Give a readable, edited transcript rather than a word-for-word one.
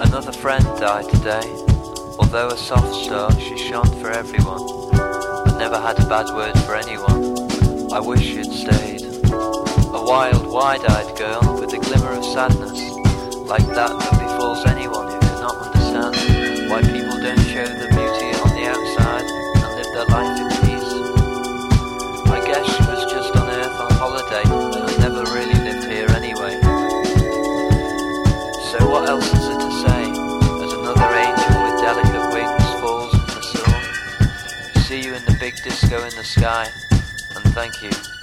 Another friend died today. Although a soft star, she shone for everyone. I never had a bad word for anyone. I wish she'd stayed. A wild, wide-eyed girl with a glimmer of sadness, like that befalls anyone who cannot understand why people don't show the beauty on the outside and live their life in peace. I guess she was just on Earth on holiday, and I never really lived here anyway. So what else is there to say, as another angel with delicate wings falls in the storm? See you in the big disco in the sky, and thank you.